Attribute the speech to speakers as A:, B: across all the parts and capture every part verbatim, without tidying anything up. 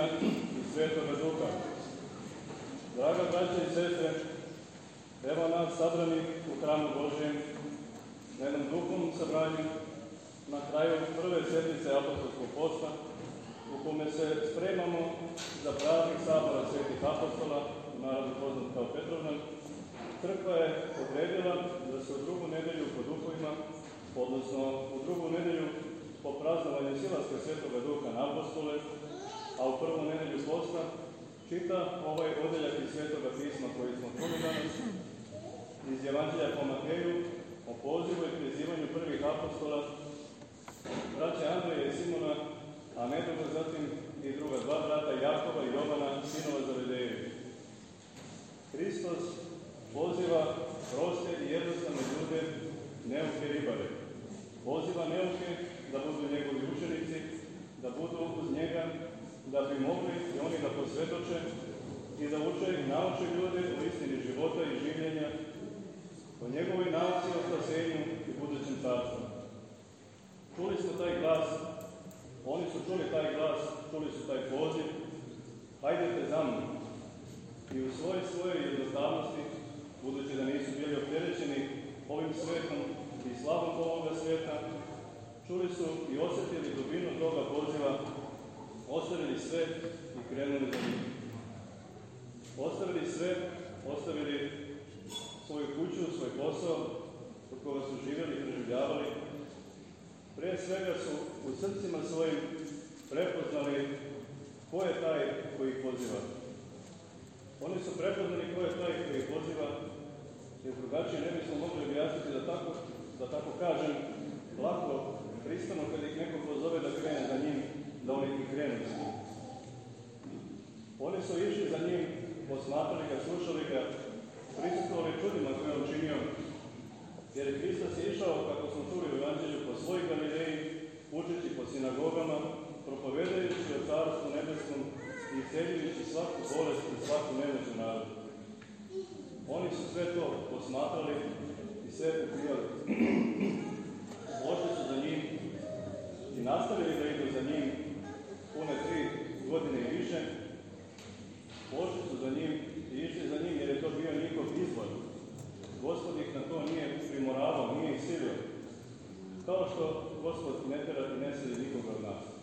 A: Sina i Svetoga Duha. Draga braće i sestre, evo nas sabranih u hramu Božjem na jednom duhovnom sabranju na kraju prve sedmice apostolskog posta, u kome se spremamo za praznik sabora svetih apostola, u narodu poznat kao Petrovdan. Crkva je odredila da se u drugu nedelju po duhovima, odnosno u drugu nedelju po praznovanju silaska Svetoga Duha na apostole, a u prvu nedelju posta čita ovaj odeljak iz Svetoga pisma koji smo čuli danas iz Evanđelja po Mateju o pozivu i prizivanju prvih apostola, braće Andreja i Simona, a nedugo zatim i druga dva brata, Jakova i Jovana, sinova Zavedejevi. Hristos poziva proste i jednostavne ljude, neuke ribare. Poziva neuke da budu njegovi učenici, da budu uz njega, da bi mogli i oni da posvjedoče i da uče i nauče ljude o istini života i življenja, o njegovoj nauci, o spasenju i budućem carstvu. Čuli smo taj glas, oni su čuli taj glas, čuli su taj poziv, hajdete za mnom. I u svojoj svojoj jednostavnosti, budući da nisu bili opterećeni ovim svetom i slavom ovoga sveta, čuli su i osjetili dubinu toga poziva, ostavili sve i krenuli za njim. Ostavili sve, ostavili svoju kuću, svoj posao, od koga su živjeli i preživljavali. Prije svega su u srcima svojim prepoznali ko je taj koji ih poziva. Oni su prepoznali ko je taj koji ih poziva, jer drugačije ne bismo mogli objasniti da tako, da tako kažem, lako pristano kad ih neko pozove da krene za njim, da oni i krenu s njim. Oni su išli za njim, posmatrali ga, slušali ga, prisustvovali čudima koje on činio, jer Hristos je išao, kako smo čuli u Evanđelju, po svojoj Galileji, učeći po sinagogama, propovedajući o carstvu nebeskom i isceljujući svaku bolest i svaku nemoć u narodu. Oni su sve to posmatrali i sve upijali. Pošli su za njim i nastavili da idu za njim pune tri godine i više. Pošli su za njim i išli za njim jer je to bio njihov izbor. Gospod ih na to nije primoravao, nije ih silio. Kao što Gospod ne tera i ne sili nikoga od nas.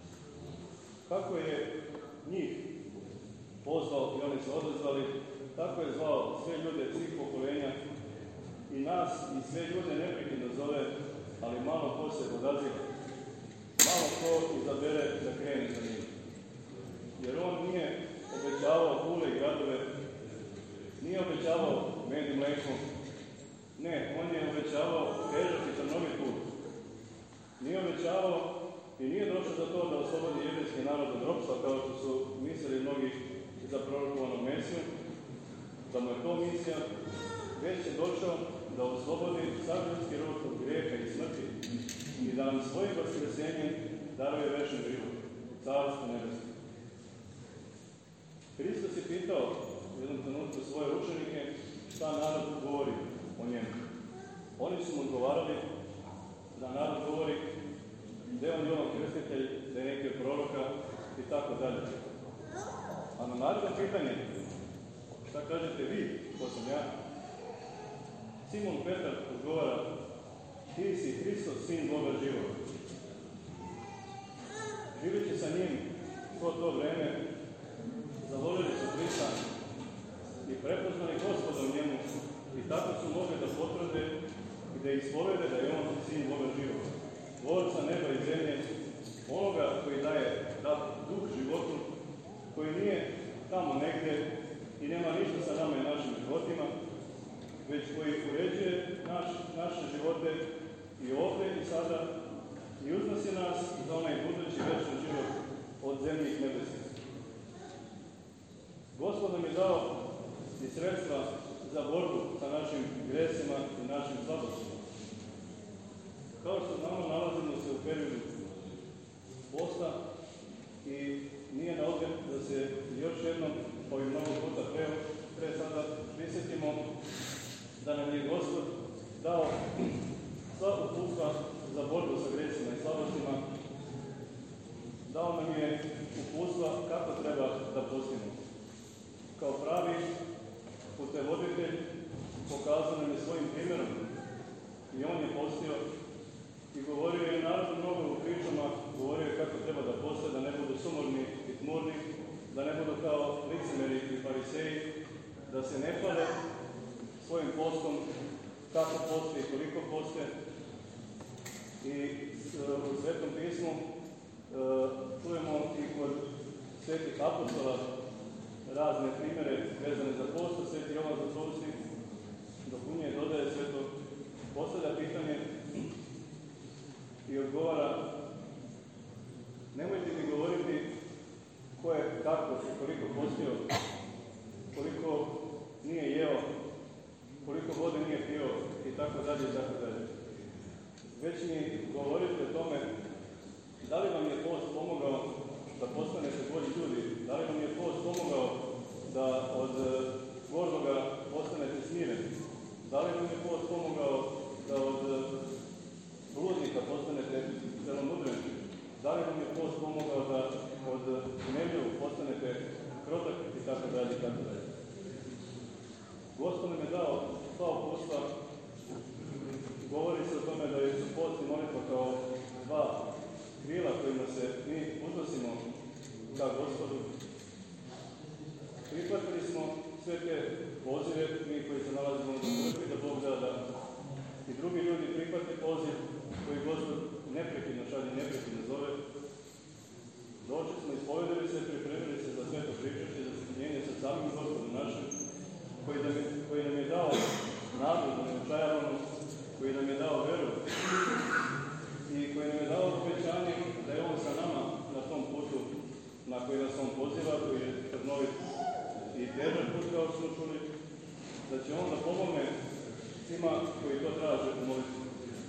A: Kako je njih pozvao i oni se odazvali, tako je zvao sve ljude svih pokolenja i nas i sve ljude neprekidno zove, ali malo ko se odaziva. Malo ko izabere da krene za njim. Jer on nije obećavao kule i gradove, nije obećavao med i mleko. Ne, on je obećavao težak i trnovit put. Nije obećavao i nije došao za to da oslobodi jevrijski narod od ropstva, kao što su mislili mnogi za prorokovanog Mesiju, da mu je to misija, već je došao da oslobodi sav ljudski rod od grijeha i smrti i da nam svojim vaskrsenjem daruje večni život, carstvo nebesko. Hristos je pitao u jednom trenutku svoje učenike šta narod govori o njemu. Oni su mu odgovarali da narod govori da je on Jovan Krstitelj, da je neki od proroka i tako dalje. A na narodno pitanje, šta kažete vi, ko sam ja? Simon Petar odgovara, ti si Hristos, sin Boga živog. Živeći sa njim svo to vreme, zavoljeli su Hrista i prepoznali Gospoda u njemu i tako su mogli da potvrde i da ispovede da je on sin Boga živog. Tvorca neba i zemlje, onoga koji daje duh životu, koji nije tamo negdje i nema ništa sa nama i našim životima, već koji uređuje naš, naše živote i ovdje i sada i uznosi nas za onaj budući večni život od zemljih nebeskih. Gospod nam je dao i sredstva za borbu sa našim gresima i našim slabostima. Kao što znamo, nalazimo se u periodu posta i nije na odmet da se još jednom, kao i mnogo puta pre, pre sada, prisjetimo da nam je Gospod dao sva uputstva za borbu sa gresima i slabostima, dao nam je uputstva kako kao pravi putevoditelj pokazao nam je svojim primjerom. I on je postio i govorio je narodu mnogo u pričama, govorio je kako treba da poste, da ne budu sumorni i tmurni, da ne budu kao licemeri i fariseji, da se ne pale svojim postom kako poste i koliko poste. I u Svetom pismu čujemo i kod svetih apostola razne primere vezane za posto. Sveti Jovan Zlatousti dopunjuje, dodaje sveto, postavlja pitanje i odgovara: nemojte mi govoriti ko je kako i koliko postio, koliko nije jeo, koliko vode nije pio i tako dalje i tako dalje. Već mi govorite o tome da li vam je post pomogao da postanete bolji ljudi, da li vam je post pomogao da od gordoga postanete smireni, da li vam je post pomogao da od bludnika postanete celomudreni, da li vam je post pomogao da od gnevlju postanete krotak i tako dalje i tako dalje. Gospod nam je dao sva upustva. Govori se o tome da su post i molitva kao dva krila kojima se mi uznosimo ka Gospodu. Prihvatili smo sve te pozive, mi koji se nalazimo u crkvi, da Bog da da i drugi ljudi prihvati poziv koji Gospod neprekidno šalje, neprekidno zove. Došli smo, ispovedali se, pripremili se za sveto pričašće, za sjedinjenje sa samim Gospodom našim, koji, da mi, koji nam je dao nadu da ne očajavamo, koji nam je dao veru i koji nam je dao obećanje da je On sa nama na tom putu na koji nas On poziva, koji je trnovit i težak put, kao što smo čuli, da će On da pomogne svima koji to traže u molitvi.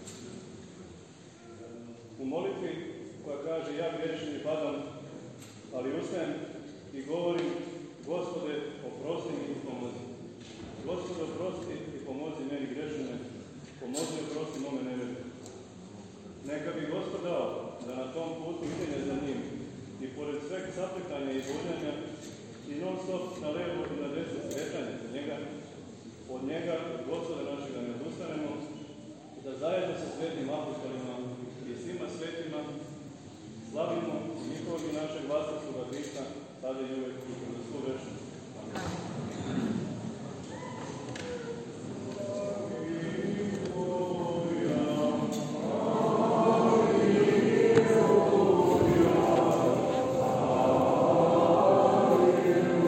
A: U molitvi koja kaže: ja grešim i padam, ali ustajem i govorim: Gospode, oprosti mi i pomozi. Gospode, oprosti i pomozi meni grešnome, pomozi i oprosti mome nevjeri. Neka bi Gospod dao da na tom putu idenje za njim i pored sveg sapletanja i boljanja i non stop na levo i na desno skretanje za njega, od njega, od Gospoda našega, ne odustanemo, da zajedno sa svetim apostolima i svima svetima slavimo njihovog i našeg vlastnog Hrista, sada i uvek.